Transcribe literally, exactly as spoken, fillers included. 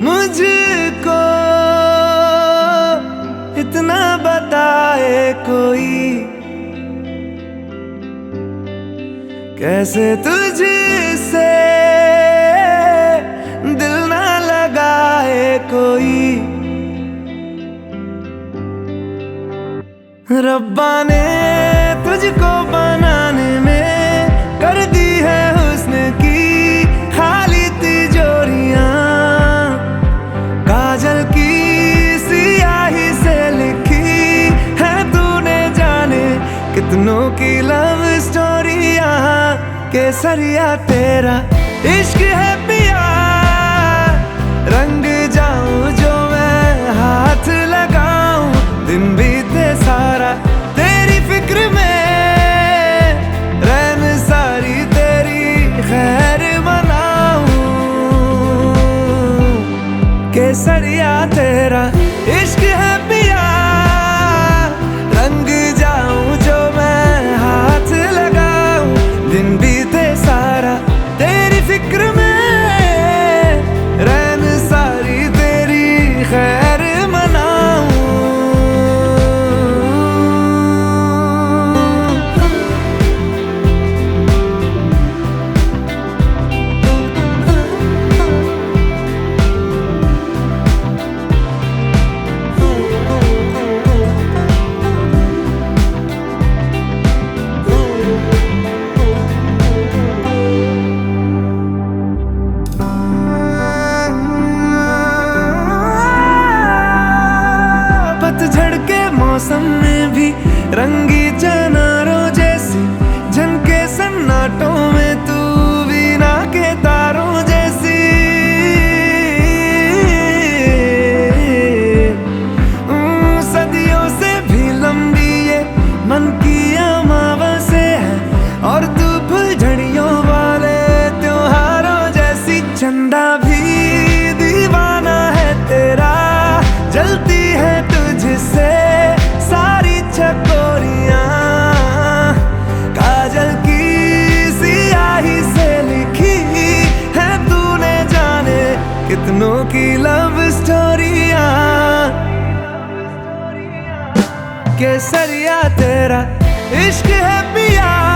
मुझको इतना बताए कोई, कैसे तुझसे दिल ना लगाए कोई। रब्बा ने तुझको बनाने में कर दी है हुस्न की खाली तिजोरियां, काजल की सियाही से लिखी है तूने जाने कितनों की लव स्टोरियां। केसरिया तेरा इश्क है पिया, रंग जाऊं जो मैं हाथ लगाऊं, दिन बीते सारा तेरी फिक्र में, रैन सारी तेरी खैर मनाऊं। केसरिया तेरा इश्क है पिया, रंग जाऊं जो मैं हाथ लगाऊं, दिन बीते सारा तेरी फिक्र में, रैन सारी तेरी खैर मनाऊं। पतझड़ के मौसम में भी रंगी चनारों जैसी झनके सन्नाटों में, तू वीणा के तारों जैसी। सदियों से भी लंबी ये मन की अमावस्या है, और तू फुलझड़ियों वाले त्योहारों जैसी। चंदा भी दीवाना है तेरा, जलती है तुझसे सारी चकोरियां, काजल की सियाही से लिखी है तूने जाने कितनों की लव स्टोरियां। केसरिया तेरा इश्क है पिया,